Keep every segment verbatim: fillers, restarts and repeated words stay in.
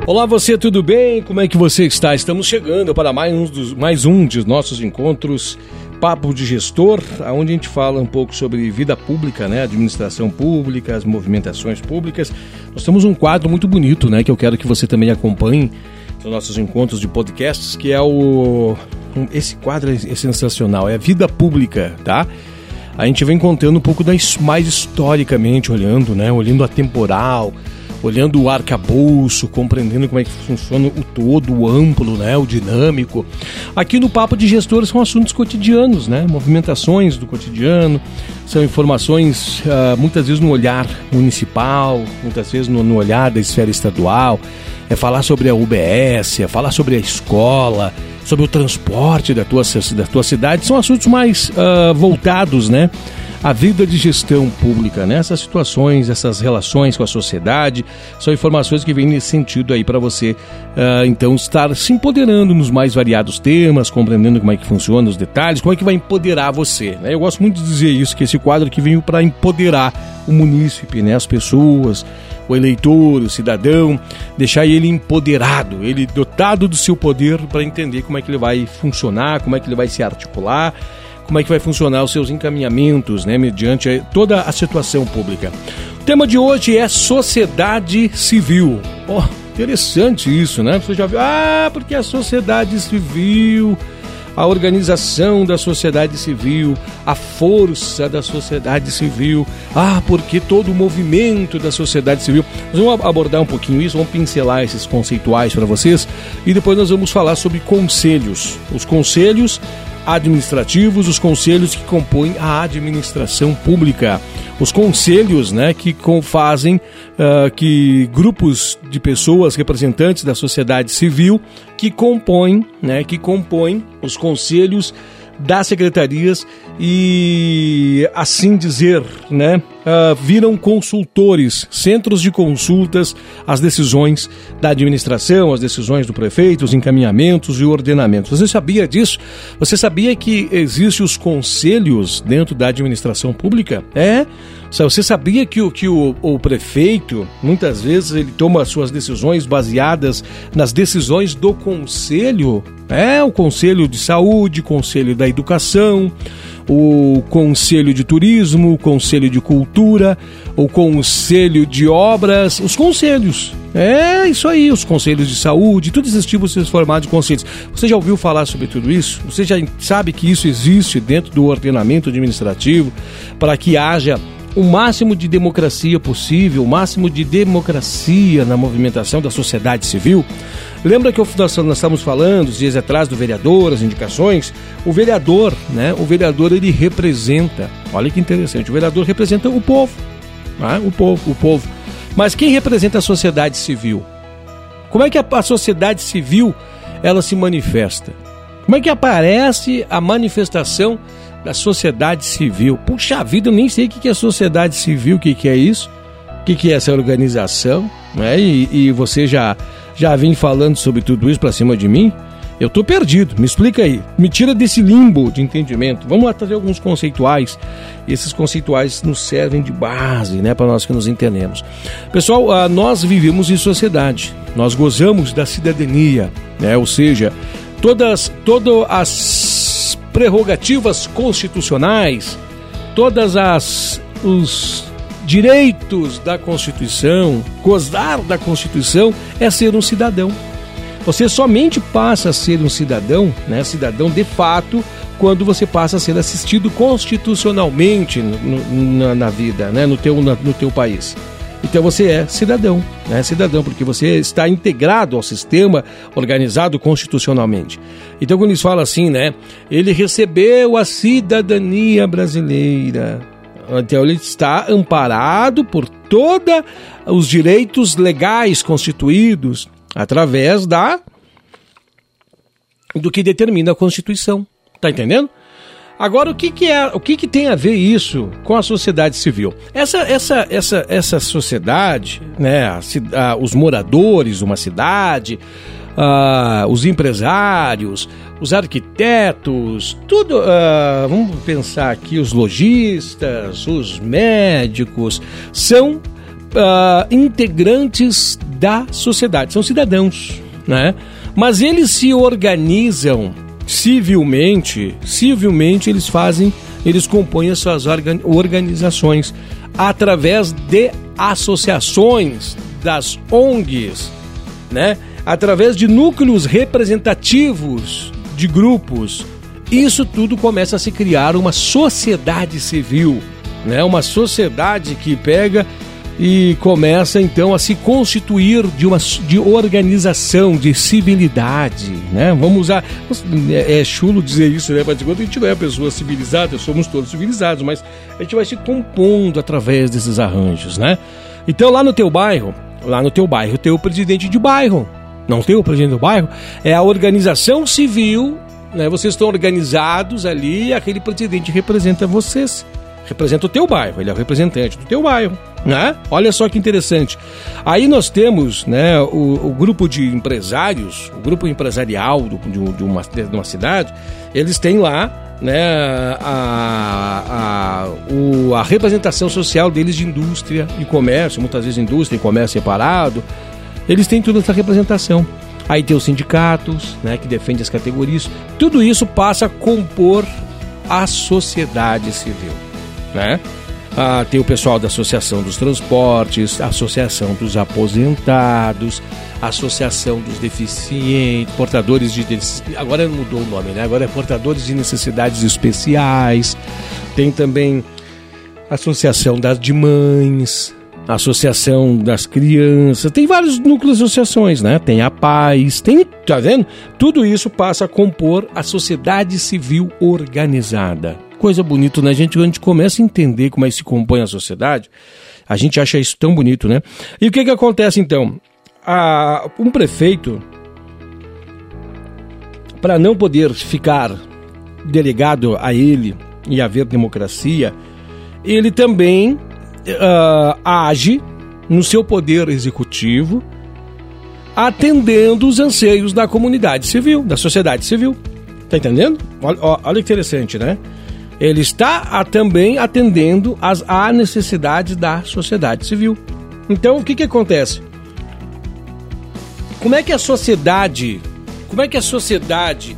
Olá você, tudo bem? Como é que você está? Estamos chegando para mais um dos, mais um de nossos encontros Papo de Gestor, onde a gente fala um pouco sobre vida pública, né? Administração pública, as movimentações públicas. Nós temos um quadro muito bonito, né? Que eu quero que você também acompanhe nos nossos encontros de podcasts, que é o... Esse quadro é sensacional, é a vida pública, tá? A gente vem contando um pouco da, mais historicamente, olhando, né? Olhando a temporal, olhando o arcabouço, compreendendo como é que funciona o todo, o amplo, né, o dinâmico. Aqui no Papo de Gestor são assuntos cotidianos, né, movimentações do cotidiano, são informações uh, muitas vezes no olhar municipal, muitas vezes no, no olhar da esfera estadual, é falar sobre a U B S, é falar sobre a escola, sobre o transporte da tua, da tua cidade, são assuntos mais uh, voltados, né, a vida de gestão pública, né? Essas situações, essas relações com a sociedade, são informações que vêm nesse sentido aí para você, uh, então, estar se empoderando nos mais variados temas, compreendendo como é que funciona os detalhes, como é que vai empoderar você, né? Eu gosto muito de dizer isso, que esse quadro aqui veio para empoderar o munícipe, né? As pessoas, o eleitor, o cidadão, deixar ele empoderado, ele dotado do seu poder para entender como é que ele vai funcionar, como é que ele vai se articular, como é que vai funcionar os seus encaminhamentos, né, mediante toda a situação pública. O tema de hoje é sociedade civil. Oh, interessante isso, né? Você já viu? Ah, porque a sociedade civil, a organização da sociedade civil, a força da sociedade civil, ah, porque todo o movimento da sociedade civil. Nós vamos abordar um pouquinho isso, vamos pincelar esses conceituais para vocês e depois nós vamos falar sobre conselhos. Os conselhos administrativos, os conselhos que compõem a administração pública, os conselhos, né, que fazem uh, que grupos de pessoas, representantes da sociedade civil, que compõem, né, que compõem os conselhos das secretarias e, assim dizer, né, uh, viram consultores, centros de consultas às decisões da administração, às decisões do prefeito, os encaminhamentos e ordenamentos. Você sabia disso? Você sabia que existem os conselhos dentro da administração pública? É? Você sabia que, o, que o, o prefeito, muitas vezes, ele toma suas decisões baseadas nas decisões do conselho? É, o Conselho de Saúde, Conselho da Educação, o Conselho de Turismo, o Conselho de Cultura, o Conselho de Obras, os conselhos. É isso aí, os conselhos de saúde, todos esses tipos de formatos de conselhos. Você já ouviu falar sobre tudo isso? Você já sabe que isso existe dentro do ordenamento administrativo para que haja o máximo de democracia possível, o máximo de democracia na movimentação da sociedade civil? Lembra que nós estávamos falando, os dias atrás, do vereador, as indicações? O vereador, né? O vereador, ele representa, olha que interessante, o vereador representa o povo, né? o povo, o povo. Mas quem representa a sociedade civil? Como é que a, a sociedade civil, ela se manifesta? Como é que aparece a manifestação da sociedade civil? Puxa vida, eu nem sei o que é sociedade civil, o que é isso, o que é essa organização, né? E, e você já, já vem falando sobre tudo isso pra cima de mim? Eu tô perdido, me explica aí, me tira desse limbo de entendimento. Vamos lá trazer alguns conceituais, e esses conceituais nos servem de base, né, para nós que nos entendemos. Pessoal, uh, nós vivemos em sociedade, nós gozamos da cidadania, né, ou seja, todas, todas as prerrogativas constitucionais, todas as os direitos da Constituição, gozar da Constituição é ser um cidadão. Você somente passa a ser um cidadão, né, cidadão de fato, quando você passa a ser assistido constitucionalmente no, no, na, na vida, né, no teu, na, no teu país. Então você é cidadão, né? Cidadão, porque você está integrado ao sistema organizado constitucionalmente. Então quando eles falam assim, né? Ele recebeu a cidadania brasileira. Então ele está amparado por todos os direitos legais constituídos através da do que determina a Constituição. Tá entendendo? Agora, o que, que, é, o que, que tem a ver isso com a sociedade civil? Essa, essa, essa, essa sociedade, né, a, a, os moradores de uma cidade, a, os empresários, os arquitetos, tudo, a, vamos pensar aqui, os lojistas, os médicos, são a, integrantes da sociedade, são cidadãos, né? Mas eles se organizam civilmente, civilmente eles fazem, eles compõem as suas organ, organizações através de associações, das O N Gs, né? Através de núcleos representativos de grupos. Isso tudo começa a se criar uma sociedade civil, né? Uma sociedade que pega e começa então a se constituir de uma de organização, de civilidade, né? Vamos usar, é, é chulo dizer isso, né? Mas enquanto a gente não é pessoa civilizada, somos todos civilizados, mas a gente vai se compondo através desses arranjos, né? Então lá no teu bairro, lá no teu bairro tem o presidente de bairro, não tem o presidente do bairro, é a organização civil, né? Vocês estão organizados ali e aquele presidente representa vocês. Representa o teu bairro, ele é o representante do teu bairro, né? Olha só que interessante. Aí nós temos, né, o, o grupo de empresários, o grupo empresarial do, de, de, uma, de uma cidade, eles têm lá, né, a, a, o, a representação social deles de indústria e comércio, muitas vezes indústria e comércio separado, eles têm toda essa representação. Aí tem os sindicatos, né, que defendem as categorias, tudo isso passa a compor a sociedade civil. Né? Ah, tem o pessoal da Associação dos Transportes, a Associação dos Aposentados, a Associação dos Deficientes, portadores de... Agora mudou o nome, né? Agora é portadores de necessidades especiais. Tem também a Associação das de Mães, a Associação das Crianças. Tem vários núcleos de associações, né? Tem a Paz, tem... Tá vendo? Tudo isso passa a compor a sociedade civil organizada. Coisa bonita, né? A gente, quando a gente começa a entender como é que se compõe a sociedade, a gente acha isso tão bonito, né? E o que que acontece, então? A, um prefeito, para não poder ficar delegado a ele e haver democracia, ele também uh, age no seu poder executivo, atendendo os anseios da comunidade civil, da sociedade civil. Tá entendendo? Olha, olha que interessante, né? Ele está a, também atendendo às a necessidades da sociedade civil. Então, o que que acontece? Como é que a sociedade, como é que a sociedade,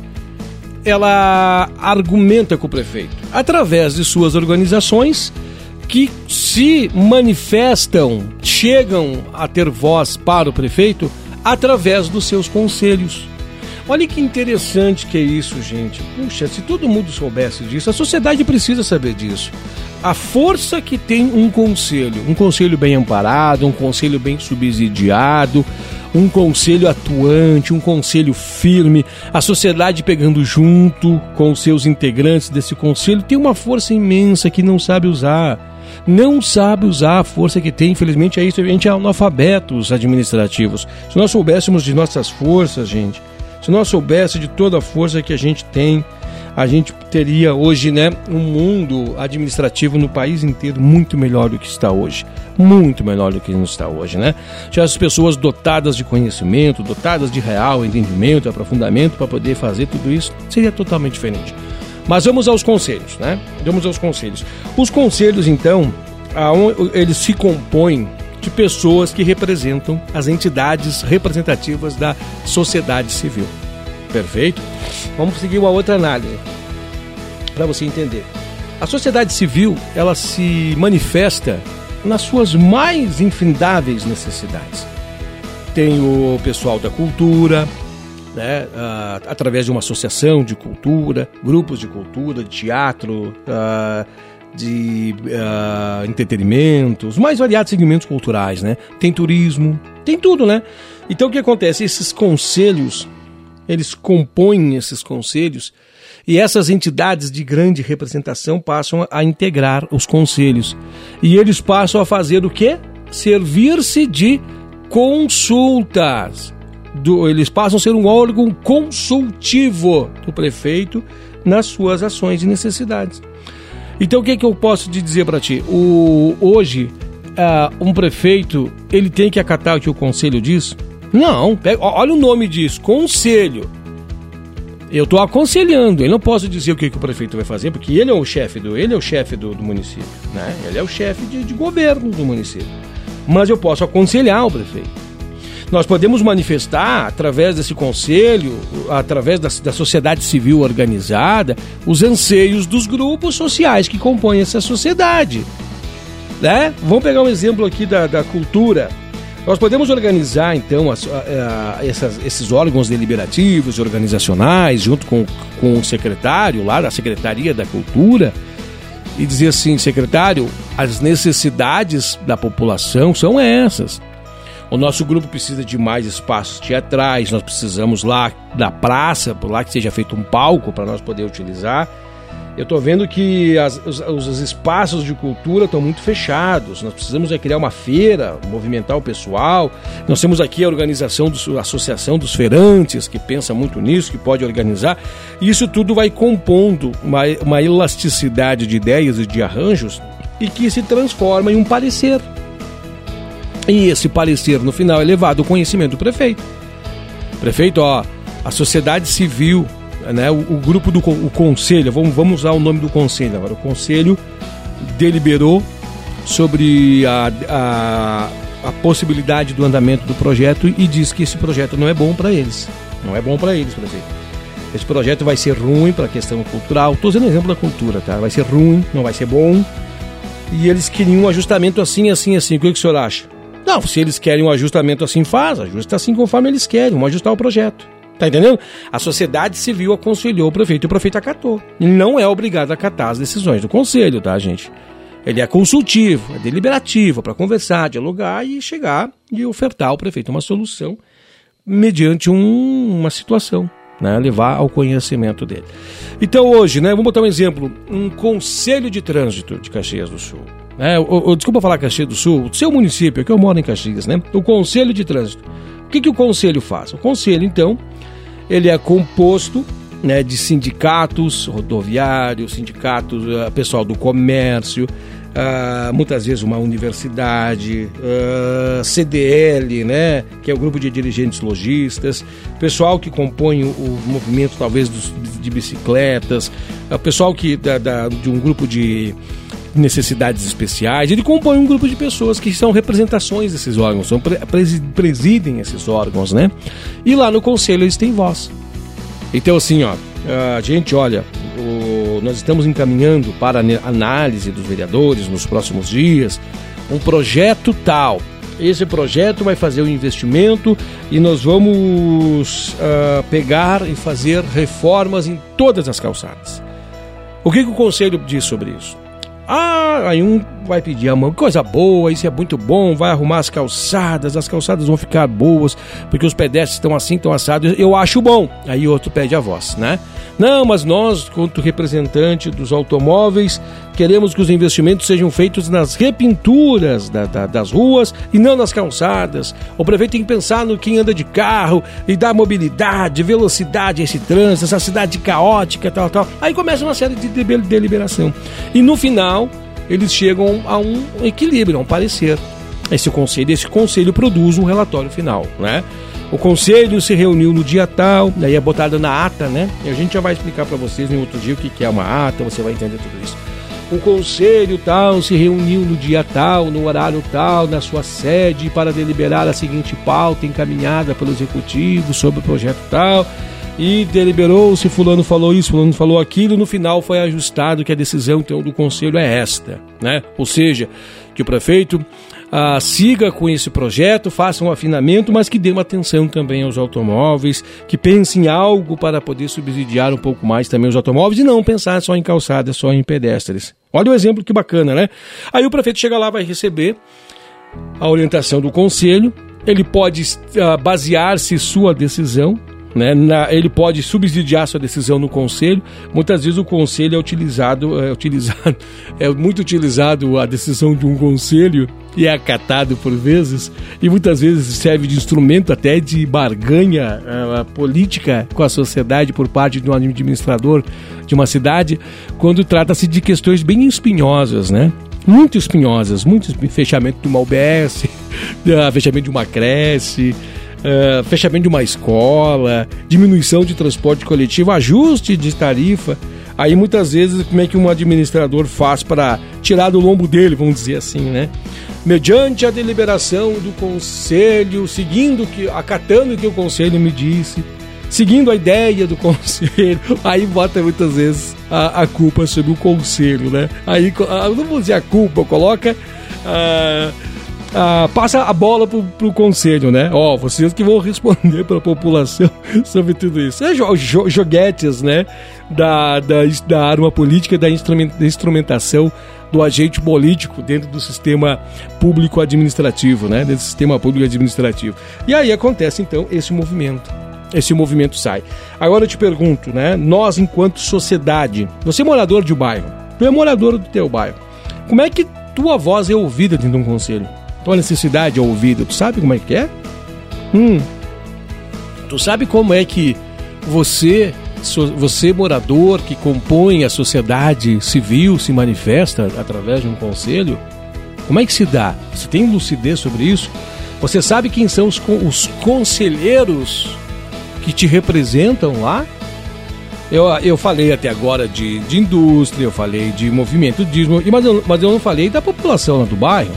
ela argumenta com o prefeito? Através de suas organizações que se manifestam, chegam a ter voz para o prefeito através dos seus conselhos. Olha que interessante que é isso, gente. Puxa, se todo mundo soubesse disso, a sociedade precisa saber disso. A força que tem um conselho, um conselho bem amparado, um conselho bem subsidiado, um conselho atuante, um conselho firme, a sociedade pegando junto com os seus integrantes desse conselho, tem uma força imensa que não sabe usar. Não sabe usar a força que tem, infelizmente é isso, a gente é analfabetos administrativos. Se nós soubéssemos de nossas forças, gente, se nós soubéssemos de toda a força que a gente tem, a gente teria hoje, né, um mundo administrativo no país inteiro muito melhor do que está hoje. Muito melhor do que não está hoje, né? Já as pessoas dotadas de conhecimento, dotadas de real entendimento, aprofundamento para poder fazer tudo isso, seria totalmente diferente. Mas vamos aos conselhos, né? Vamos aos conselhos. Os conselhos, então, eles se compõem de pessoas que representam as entidades representativas da sociedade civil. Perfeito? Vamos seguir uma outra análise para você entender. A sociedade civil, ela se manifesta nas suas mais infindáveis necessidades. Tem o pessoal da cultura, né, uh, através de uma associação de cultura, grupos de cultura, de teatro, uh, de uh, entretenimento, os mais variados segmentos culturais, né? Tem turismo, tem tudo, né? Então o que acontece? Esses conselhos, eles compõem esses conselhos e essas entidades de grande representação passam a integrar os conselhos. E eles passam a fazer o quê? Servir-se de consultas. Do, eles passam a ser um órgão consultivo do prefeito nas suas ações e necessidades. Então o que, é que eu posso te dizer para ti? O, hoje, uh, um prefeito, ele tem que acatar o que o conselho diz? Não, pega, olha o nome disso, conselho. Eu estou aconselhando, eu não posso dizer o que, que o prefeito vai fazer, porque ele é o chefe do, ele é o chefe do, do município, né? Ele é o chefe de, de governo do município. Mas eu posso aconselhar o prefeito. Nós podemos manifestar, através desse conselho, através da, da sociedade civil organizada, os anseios dos grupos sociais que compõem essa sociedade. Né? Vamos pegar um exemplo aqui da, da cultura. Nós podemos organizar, então, as, a, a, essas, esses órgãos deliberativos e organizacionais, junto com, com o secretário lá da Secretaria da Cultura, e dizer assim: secretário, as necessidades da população são essas. O nosso grupo precisa de mais espaços teatrais, nós precisamos lá da praça, por lá que seja feito um palco para nós poder utilizar. Eu estou vendo que as, os, os espaços de cultura estão muito fechados, nós precisamos é criar uma feira, movimentar o pessoal. Nós temos aqui a organização, do, a Associação dos Feirantes, que pensa muito nisso, que pode organizar. E isso tudo vai compondo uma, uma elasticidade de ideias e de arranjos e que se transforma em um parecer. E esse parecer, no final, é levado ao conhecimento do prefeito. Prefeito, ó, a sociedade civil, né, o, o grupo do o conselho, vamos, vamos usar o nome do conselho agora. O conselho deliberou sobre a, a, a possibilidade do andamento do projeto e diz que esse projeto não é bom para eles. Não é bom para eles, prefeito. Esse projeto vai ser ruim para a questão cultural. Estou dando exemplo da cultura, tá? Vai ser ruim, não vai ser bom. E eles queriam um ajustamento assim, assim, assim. O que, que o senhor acha? Não, se eles querem um ajustamento assim, faz. Ajusta assim conforme eles querem. Vamos ajustar o projeto. Tá entendendo? A sociedade civil aconselhou o prefeito e o prefeito acatou. Ele não é obrigado a acatar as decisões do conselho, tá, gente? Ele é consultivo, é deliberativo, para conversar, dialogar e chegar e ofertar ao prefeito uma solução mediante um, uma situação, né? Levar ao conhecimento dele. Então hoje, né, vamos botar um exemplo, um conselho de trânsito de Caxias do Sul. É, o, o, desculpa falar Caxias do Sul, o seu município, que eu moro em Caxias, né? O Conselho de Trânsito. O que, que o Conselho faz? O Conselho, então, ele é composto, né, de sindicatos rodoviários, sindicatos, uh, pessoal do comércio, uh, muitas vezes uma universidade, uh, C D L, né, que é o grupo de dirigentes lojistas, pessoal que compõe o, o movimento, talvez, dos, de bicicletas, uh, pessoal que, da, da, de um grupo de necessidades especiais. Ele compõe um grupo de pessoas que são representações desses órgãos, são presidem esses órgãos, né? E lá no conselho eles têm voz. Então assim, ó, a gente, olha, o, nós estamos encaminhando para a análise dos vereadores nos próximos dias um projeto tal. Esse projeto vai fazer o investimento e nós vamos uh, pegar e fazer reformas em todas as calçadas. O que, que o conselho diz sobre isso? Ah, aí um vai pedir a mão, coisa boa, isso é muito bom, vai arrumar as calçadas, as calçadas vão ficar boas, porque os pedestres estão assim, estão assados, eu acho bom. Aí outro pede a voz, né? Não, mas nós, quanto representante dos automóveis, queremos que os investimentos sejam feitos nas repinturas da, da, das ruas e não nas calçadas. O prefeito tem que pensar no quem anda de carro e dar mobilidade, velocidade a esse trânsito, essa cidade caótica, tal, tal. Aí começa uma série de deliberação. E no final, eles chegam a um equilíbrio, a um parecer. Esse conselho, esse conselho produz um relatório final, né? O conselho se reuniu no dia tal, daí é botado na ata, né? E a gente já vai explicar para vocês em outro dia o que é uma ata, você vai entender tudo isso. O conselho tal se reuniu no dia tal, no horário tal, na sua sede, para deliberar a seguinte pauta encaminhada pelo executivo sobre o projeto tal. E deliberou se fulano falou isso, fulano falou aquilo, no final foi ajustado que a decisão então, do conselho é esta, né? Ou seja, que o prefeito ah, siga com esse projeto, faça um afinamento, mas que dê uma atenção também aos automóveis, que pense em algo para poder subsidiar um pouco mais também os automóveis e não pensar só em calçadas, só em pedestres. Olha o exemplo que bacana, né? Aí o prefeito chega lá, vai receber a orientação do conselho, ele pode ah, basear-se em sua decisão, né? Na, ele pode subsidiar sua decisão no conselho. Muitas vezes o conselho é utilizado, é utilizado, é muito utilizado a decisão de um conselho e é acatado por vezes, e muitas vezes serve de instrumento até de barganha uh, política com a sociedade por parte de um administrador de uma cidade, quando trata-se de questões bem espinhosas, né? Muito espinhosas, muito fechamento de uma U B S, fechamento de uma creche, Uh, fechamento de uma escola, diminuição de transporte coletivo, ajuste de tarifa. Aí muitas vezes como é que um administrador faz para tirar do lombo dele, vamos dizer assim, né? mediante a deliberação do conselho, seguindo que, acatando o que o conselho me disse, seguindo a ideia do conselho, aí bota muitas vezes a, a culpa sobre o conselho, né? Aí, não vou dizer a culpa, coloca, a, a, passa a bola pro, pro conselho, né? Ó, vocês que vão responder para a população sobre tudo isso. É jo, jo, joguetes, né? Da, da, da arma política, da instrumentação do agente político dentro do sistema público administrativo, né? Desse sistema público administrativo. E aí acontece, então, esse movimento. Esse movimento sai. Agora eu te pergunto, né? Nós, enquanto sociedade, você é morador de um bairro, tu é morador do teu bairro, como é que tua voz é ouvida dentro de um conselho? Tua necessidade é ouvida, tu sabe como é que é? Hum. Tu sabe como é que você... Você, morador que compõe a sociedade civil, se manifesta através de um conselho? Como é que se dá? Você tem lucidez sobre isso? Você sabe quem são os, os conselheiros que te representam lá? Eu, eu falei até agora de, de indústria, eu falei de movimento dízimo, mas eu, mas eu não falei da população lá do bairro.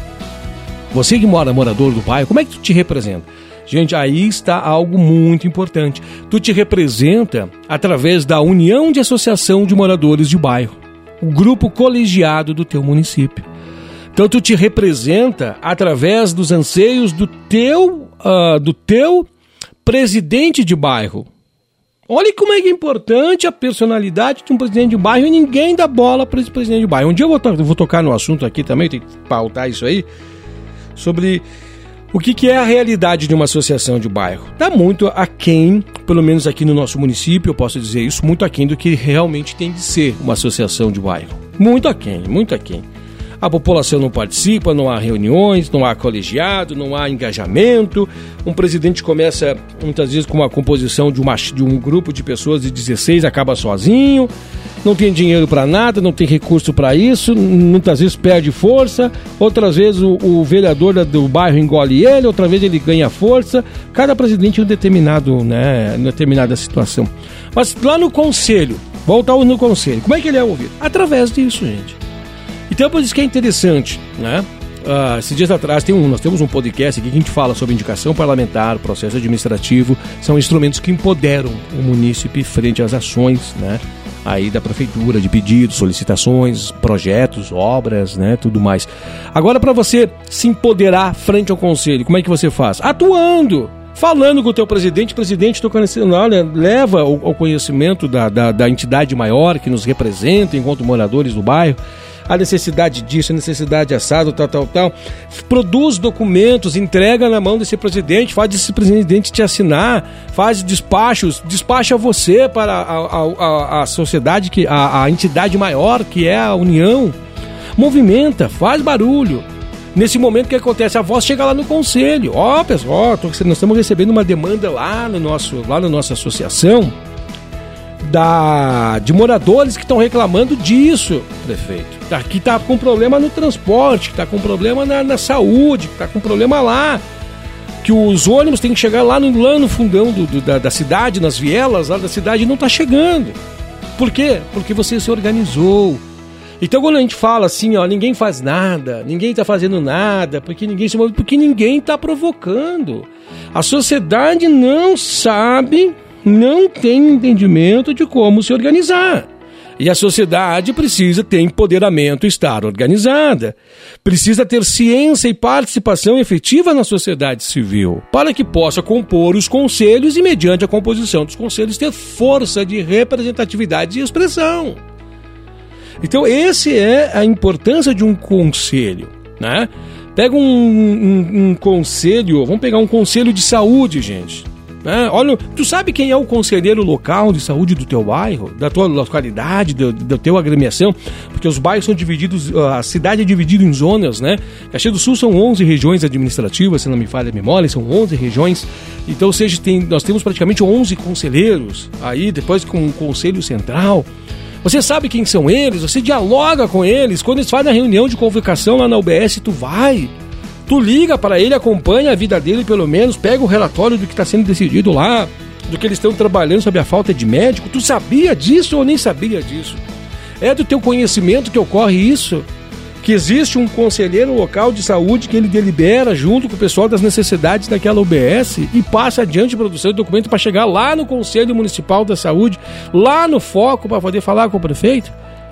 Você que mora, morador do bairro, como é que tu te representa? Gente, aí está algo muito importante. Tu te representa através da União de Associação de Moradores de Bairro, o grupo colegiado do teu município. Então, tu te representa através dos anseios do teu, uh, do teu presidente de bairro. Olha como é que é importante a personalidade de um presidente de bairro e ninguém dá bola para esse presidente de bairro. Um dia eu vou, to- vou tocar no assunto aqui também, tem que pautar isso aí, sobre... O que, que é a realidade de uma associação de bairro? Está muito aquém, pelo menos aqui no nosso município, eu posso dizer isso, muito aquém do que realmente tem de ser uma associação de bairro. Muito aquém, muito aquém. A população não participa, não há reuniões, não há colegiado, não há engajamento. Um presidente começa, muitas vezes, com uma composição de, uma, de um grupo de pessoas de dezesseis, acaba sozinho. Não tem dinheiro para nada, não tem recurso para isso, muitas vezes perde força, outras vezes o, o vereador do bairro engole ele, outra vez ele ganha força, cada presidente em um determinado, né, em determinada situação. Mas lá no conselho, voltar no conselho, como é que ele é ouvido? Através disso, gente. Então por isso que é interessante, né? Uh, esses dias atrás tem um, nós temos um podcast aqui que a gente fala sobre indicação parlamentar, processo administrativo, são instrumentos que empoderam o munícipe frente às ações, né? Aí da prefeitura, de pedidos, solicitações, projetos, obras, né, tudo mais. Agora, para você se empoderar frente ao conselho, como é que você faz? Atuando, falando com o teu presidente, presidente, estou conhecendo, olha, leva ao, ao conhecimento da, da, da entidade maior que nos representa enquanto moradores do bairro, a necessidade disso, a necessidade assado, tal, tal, tal. Produz documentos, entrega na mão desse presidente, faz esse presidente te assinar, faz despachos, despacha você para a, a, a, a sociedade, que, a, a entidade maior, que é a União. Movimenta, faz barulho. Nesse momento que acontece, a voz chega lá no conselho. Ó, oh, pessoal, nós estamos recebendo uma demanda lá, no nosso, lá na nossa associação, Da, de moradores que estão reclamando disso, prefeito. Tá, que está com problema no transporte, que está com problema na, na saúde, que está com problema lá. Que os ônibus têm que chegar lá no, lá no fundão do, do, da, da cidade, nas vielas lá da cidade, e não está chegando. Por quê? Porque você se organizou. Então quando a gente fala assim, ó, ninguém faz nada, ninguém está fazendo nada, porque ninguém se move, porque ninguém está provocando. A sociedade não sabe... não tem entendimento de como se organizar. E a sociedade precisa ter empoderamento, estar organizada. Precisa ter ciência e participação efetiva na sociedade civil, para que possa compor os conselhos e, mediante a composição dos conselhos, ter força de representatividade e expressão. Então, essa é a importância de um conselho, né? Pega um, um, um conselho, vamos pegar um conselho de saúde, gente. É, olha, tu sabe quem é o conselheiro local de saúde do teu bairro, da tua localidade, do, do teu agremiação? Porque os bairros são divididos, a cidade é dividida em zonas, né? Caxias do Sul são onze regiões administrativas, se não me falha a memória, são onze regiões. Então, ou seja, tem, nós temos praticamente onze conselheiros, aí depois com o conselho central. Você sabe quem são eles, você dialoga com eles, quando eles fazem a reunião de convocação lá na U B S, tu vai... Tu liga para ele, acompanha a vida dele pelo menos, pega o relatório do que está sendo decidido lá, do que eles estão trabalhando sobre a falta de médico. Tu sabia disso ou nem sabia disso? É do teu conhecimento que ocorre isso? que existe um conselheiro local de saúde que ele delibera junto com o pessoal das necessidades daquela U B S e passa adiante a produção de documento para chegar lá no Conselho Municipal da Saúde, lá no foco, para poder falar com o prefeito?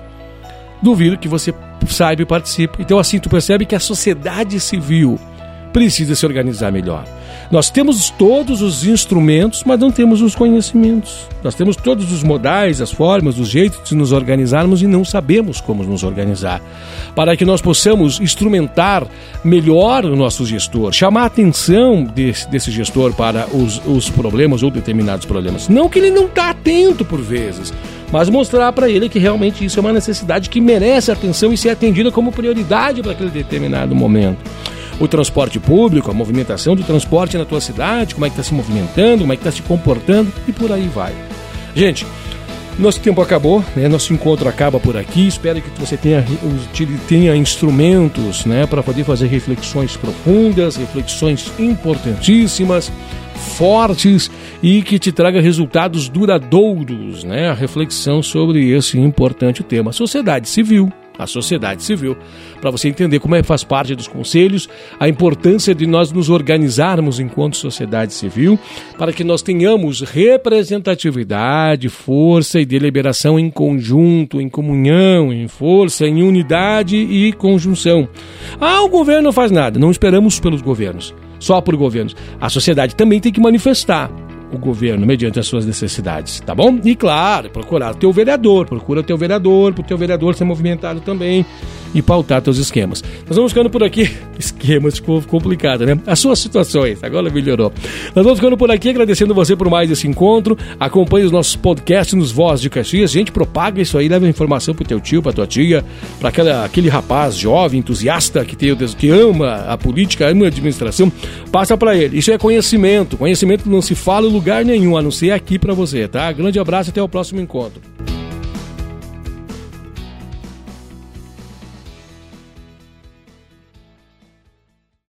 Duvido que você saiba e participe. Então, assim, tu percebe que a sociedade civil precisa se organizar melhor. Nós temos todos os instrumentos, mas não temos os conhecimentos. Nós temos todos os modais, as formas, os jeitos de nos organizarmos e não sabemos como nos organizar. Para que nós possamos instrumentar melhor o nosso gestor, chamar a atenção desse, desse gestor para os, os problemas ou determinados problemas. Não que ele não está atento por vezes, mas mostrar para ele que realmente isso é uma necessidade que merece atenção e ser atendida como prioridade para aquele determinado momento. O transporte público, a movimentação do transporte na tua cidade, como é que está se movimentando, como é que está se comportando e por aí vai. Gente, nosso tempo acabou, né? Nosso encontro acaba por aqui. Espero que você tenha, tenha instrumentos, né, para poder fazer reflexões profundas, reflexões importantíssimas, fortes e que te traga resultados duradouros, né? A reflexão sobre esse importante tema, sociedade civil. A sociedade civil, para você entender como é que faz parte dos conselhos, a importância de nós nos organizarmos enquanto sociedade civil, para que nós tenhamos representatividade, força e deliberação em conjunto, em comunhão, em força, em unidade e conjunção. Ah, o governo não faz nada, não esperamos pelos governos, só por governos. A sociedade também tem que manifestar o governo mediante as suas necessidades, tá bom? E claro, procurar o teu vereador, procura o teu vereador, para o teu vereador ser movimentado também e pautar teus esquemas. Nós vamos ficando por aqui, esquemas ficou complicado, né? As suas situações, agora melhorou. Nós vamos ficando por aqui, agradecendo você por mais esse encontro. Acompanhe os nossos podcasts nos Voz de Caxias. Gente, propaga isso aí, leva informação pro teu tio, pra tua tia, para aquela aquele rapaz jovem, entusiasta que tem que ama a política, ama a administração, passa para ele. Isso é conhecimento. Conhecimento não se fala em lugar nenhum, a não ser aqui para você, tá? Grande abraço, até o próximo encontro.